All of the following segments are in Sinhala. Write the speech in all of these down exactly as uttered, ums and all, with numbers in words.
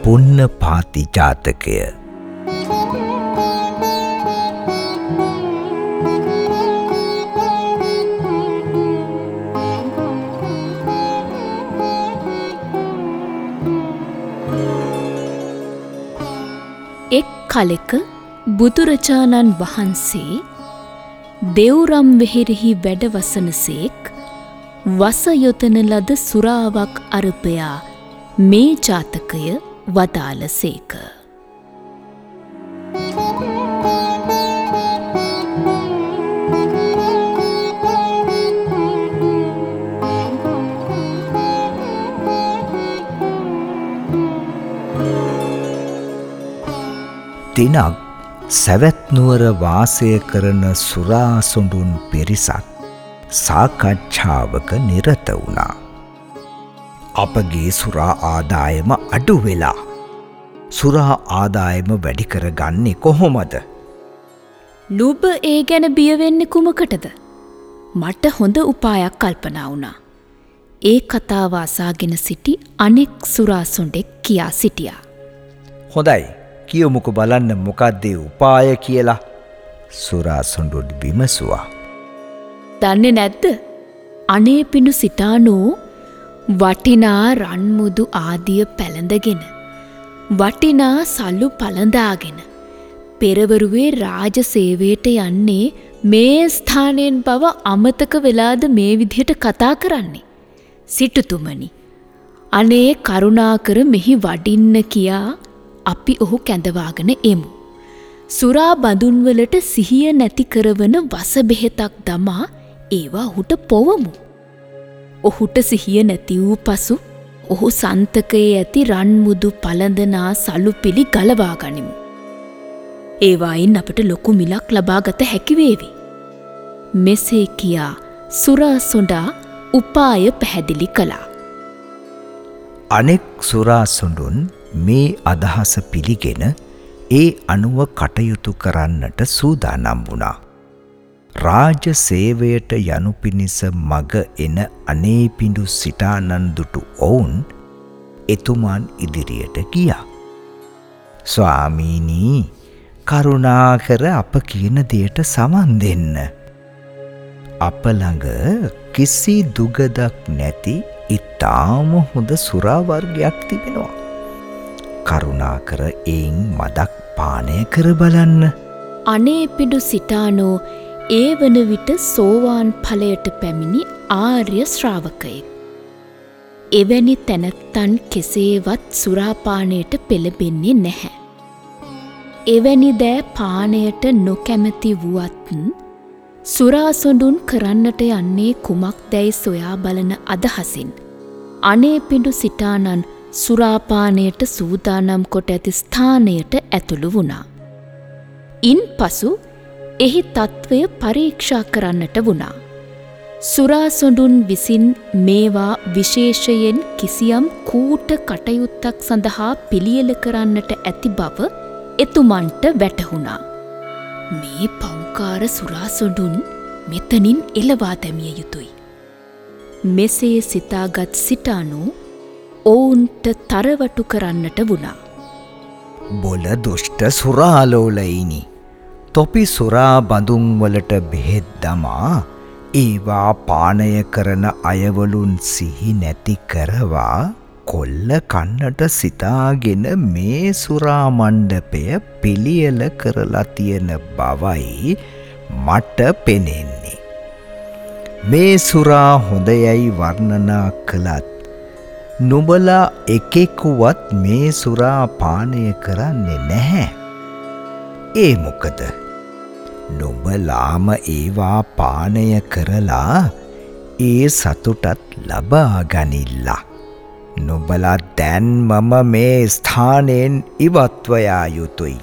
පුන්නපාති ජාතකය. එක් කලෙක බුදුරජාණන් වහන්සේ දෙව්රම් වෙහෙරෙහි වැඩවසනසේක් වස යොතන ලද සුරාවක් අරපයා මේ ජාතකය වදාළසේක. දිනක් සැවැත් නුවර වාසය කරන සුරාසොඬුන් පිරිසක් සාකච්ඡාවක නිරත වුණා. අපගේ සුරා ආදායම අඩු වෙලා. සුරා ආදායම වැඩි කරගන්නේ කොහොමද? නුඹ ඒ ගැන බිය වෙන්නේ කුමකටද? මට හොඳ උපායක් කල්පනා වුණා. ඒ කතාව අසාගෙන සිටි අනෙක් සුරාසොඬෙක් කියා සිටියා. හොඳයි. කියමුකෝ බලන්න මොකක්ද ඒ උපාය කියලා. සුරාසොඬුන් විමසුවා. දන්නේ නැද්ද? අනේ පිඬු සිටානෝ වටිනා රන්මුදු ආදිය පැළඳගෙන වටිනා සල්ලු පළඳාගෙන පෙරවරුවේ රාජ සේවයට යන්නේ මේ ස්ථානයෙන් බව අමතක වෙලාද මේ විදිහට කතා කරන්නේ? සිටුතුමනි, අනේ කරුණාකර මෙහි වඩින්න කියා අපි ඔහු කැඳවාගෙන එමු. සුරා බඳුන්වලට සිහිය නැති කරවන වස බෙහෙතක් දමා ඒවා ඔහුට පොවමු. ඔහුට සිහිය නැති වූ පසු ඔහු සන්තකයේ ඇති රන්මුදු පළඳනා සලු පිළි ගලවා ගනිමු. ඒවායින් අපට ලොකු මිලක් ලබාගත හැකිවේවි. මෙසේ කියා සුරාසොඬා උපාය පැහැදිලි කළා. අනෙක් සුරාසොඬුන් මේ අදහස පිළිගෙන ඒ අනුව කටයුතු කරන්නට සූදානම් වුණා. රාජ සේවයට යනු පිණිස මග එන අනේපිඬු සිටානන් දුටු ඔවුන් එතුමන් ඉදිරියට ගියා. ස්වාමීනී, කරුණාකර අප කියන දෙයට සමන් දෙන්න. අප ළඟ කිසි දුගදක් නැති ඉතාම හොඳ සුරා වර්ගයක් තිබෙනවා. කරුණාකර එයින් මදක් පානය කර බලන්න. අනේපිඬු සිටානෝ ඒ වන විට සෝවාන් ඵලයට පැමිණි ආර්ය ශ්‍රාවකයෙක්. එවැනි තැනැත්තන් කෙසේවත් සුරාපානයට පෙළඹෙන්නේ නැහැ. එවැනි දෑ පානයට නොකැමැති වුවත් සුරාසොඬුන් කරන්නට යන්නේ කුමක්දැයි සොයා බලන අදහසින් අනේපිඬු සිටානන් සුරාපානයට සූදානම් කොට ඇති ස්ථානයට ඇතුළු වුණා. ඉන් පසු එහි තත්ත්වය පරීක්ෂා කරන්නට වුණා. සුරාසොඬුන් විසින් මේවා විශේෂයෙන් කිසියම් කූට කටයුත්තක් සඳහා පිළියෙල කරන්නට ඇති බව එතුමන්ට වැටහුණා. මේ පෞකාර සුරාසොඬුන් මෙතනින් එළවා දැමිය යුතුයි. මෙසේ සිතාගත් සිටානෝ ඔවුන්ට තරවටු කරන්නට වුණා. බොල දුෂ්ට සුරාලෝලයිනි. තොපි සුරා බඳුන්වලට බෙහෙත් දමා ඒවා පානය කරන අයවලුන් සිහි නැති කරවා කොල්ල කන්නට සිතාගෙන මේ සුරා මණ්ඩපය පිළියෙල කරලා තියෙන බවයි මට පෙනෙන්නේ. මේ සුරා හොඳයයි වර්ණනා කළත් නුඹලා එකෙකුවත් මේ සුරා පානය කරන්නේ නැහැ. ඒ මොකද? නුඹලාම ඒවා පානය කරලා ඒ සතුටත් ලබා ගනිල්ලා. නුඹලා දැන් මම මේ ස්ථානයෙන් ඉවත්ව යා යුතුයි.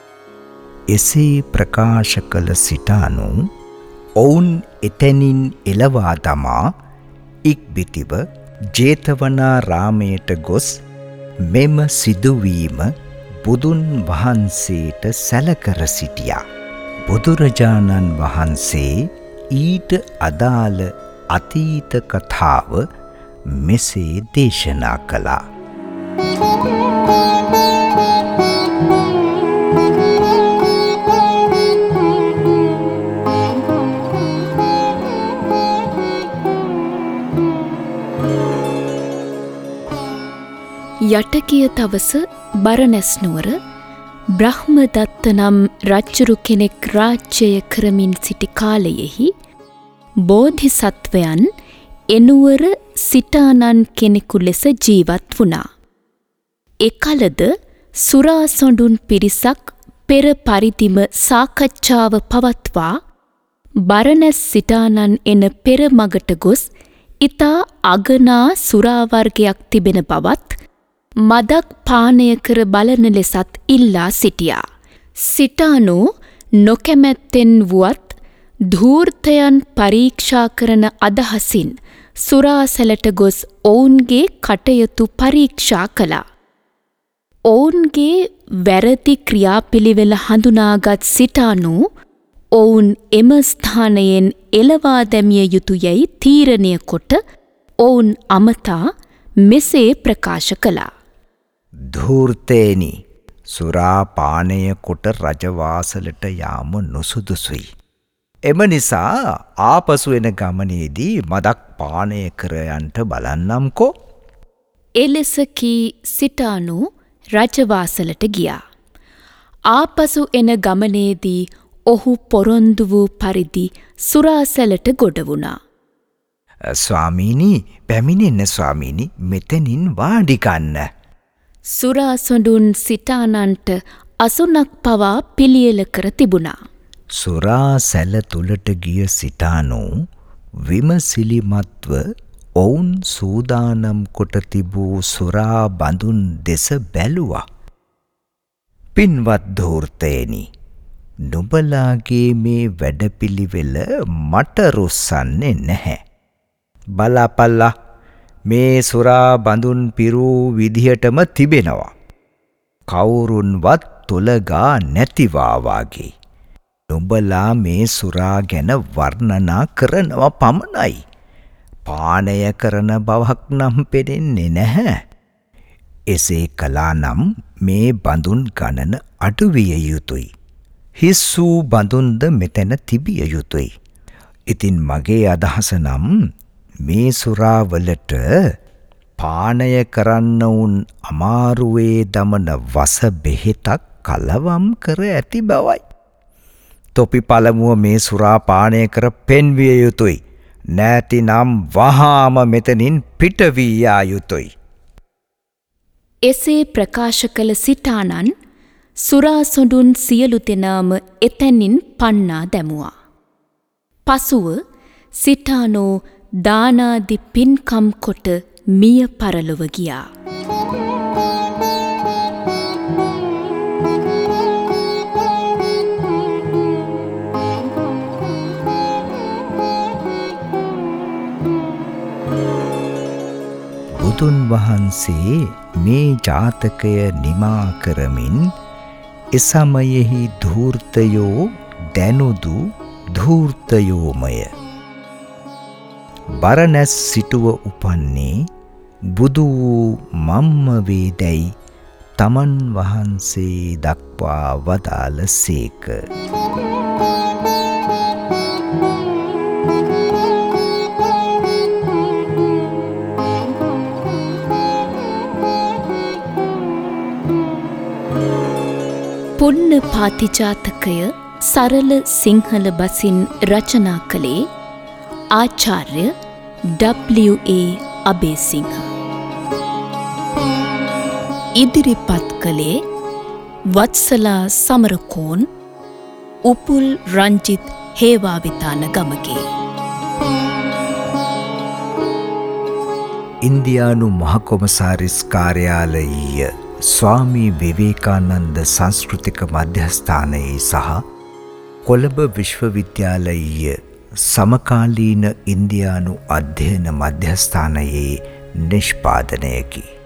එසේ ප්‍රකාශ කළ සිටානෝ ඔවුන් එතැනින් එළවා දමා ඉක්බිතිව ජේතවනාරාමයට ගොස් මෙම සිදුවීම බුදුන් වහන්සේට සැලකර සිටියා. බුදුරජාණන් වහන්සේ ඊට අදාළ අතීත කතාව මෙසේ දේශනා කළා. යටකිය තවස බරණැස් නුවර බ්‍රහ්මදත්ත නම් රජ්ජුරු කෙනෙක් රාජ්‍යය කරමින් සිටි කාලයෙහි බෝධිසත්වයන් එනුවර සිටානන් කෙනෙකු ලෙස ජීවත් වුණා. එකලද සුරා සොඬුන් පිරිසක් පෙර පරිදිම සාකච්ඡාව පවත්වා බරණැස් සිටානන් එන පෙරමගට ගොස් ඉතා අගනා සුරාවර්ගයක් තිබෙන බවත් මදක් පානය කර බලන ලෙසත් ඉල්ලා සිටියා. සිටානෝ නොකැමැත්තෙන් වුවත් ධූර්තයන් පරීක්ෂා කරන අදහසින් සුරාසැලට ගොස් ඔවුන්ගේ කටයුතු පරීක්ෂා කළා. ඔවුන්ගේ වැරදි ක්‍රියාපිළිවෙල හඳුනාගත් සිටානෝ ඔවුන් එම ස්ථානයෙන් එළවා දැමිය යුතු යැයි තීරණය කොට ඔවුන් අමතා මෙසේ ප්‍රකාශ කළා. ධූර්තේනි, සුරාපානය කොට රජවාසලට යාම නොසුදුසුයි. එම නිසා ආපසු එන ගමනේදී මදක් පානය කරයන්ට බලන්නම්කෝ. එලෙස කී සිටානෝ රජවාසලට ගියා. ආපසු එන ගමනේදී ඔහු පොරොන්දු වූ පරිදි සුරාසැලට ගොඩ වුණා. ස්වාමීනි, පැමිණෙන්න ස්වාමීනි, මෙතනින් වාඩිකන්න. සුරාසොඬුන් සිටානන්ට අසුනක් පවා පිළියෙල කර තිබුණා. සුරාසැල තුලට ගිය සිටානෝ විමසිලිමත්ව ඔවුන් සූදානම් කොට තිබූ සුරා බඳුන් දෙස බැලුවා. පින්වත් ධූර්තේනි, නුඹලාගේ මේ වැඩපිළිවෙල මට රුස්සන්නේ නැහැ. බලපල්ලා, මේ සුරා බඳුන් පිරූ විදිහටම තිබෙනවා. කවුරුන්වත් තොලගා නැතිවා වාගේ. නුඹලා මේ සුරා ගැන වර්ණනා කරනවා පමණයි. පානය කරන බවක් නම් පෙනෙන්නේ නැහැ. එසේ කළා නම් මේ බඳුන් ගණන අඩුවිය යුතුයි. හිස් වූ බඳුන්ද මෙතැන තිබිය යුතුයි. ඉතින් මගේ අදහස නම් මේ සුරාවලට පානය කරන්න උන් අමාරුවේ දමන වස බෙහෙතක් කලවම් කර ඇති බවයි. තොපි පළමුව මේ සුරා පානය කර පෙන්විය යුතුයි. නැතිනම් වහාම මෙතනින් පිටවී යා යුතුයි. එසේ ප්‍රකාශ කළ සිටානන් සුරාසොඬුන් සියලු දෙනාම එතැනින් පන්නා දැමුවා. පසුව සිටානෝ දානාදි පින්කම් කොට මිය පරලොව ගියා. බුදුන් වහන්සේ මේ ජාතකය නිමා කරමින් එසමයෙහි ධූර්තයෝ දැනුදු ධූර්තයෝමය. බරණැස් සිටුව උපන්නේ බුදු වූ මම්ම වේදැයි තමන් වහන්සේ දක්වා වදාළ සේක. පුන්න පාතිජාතකය සරල සිංහල බසින් රචනා කළේ ආචාර්ය ඩබ්ලිව් ඒ අබේසිංහ. ඉදිරිපත් කළේ වත්සලා සමරකෝන්, උපුල් රංජිත් හේවාවිතාන ගමගේ. ඉන්දියානු මහකොමසාරිස් කාර්යාලයීය ස්වාමී විවේකානන්ද සංස්කෘතික මධ්‍යස්ථානයේ සහ කොළඹ විශ්වවිද්‍යාලයීය සමකාලීන ඉන්දියානු අධ්‍යයන මධ්‍යස්ථානයේ නිෂ්පාදනයකි.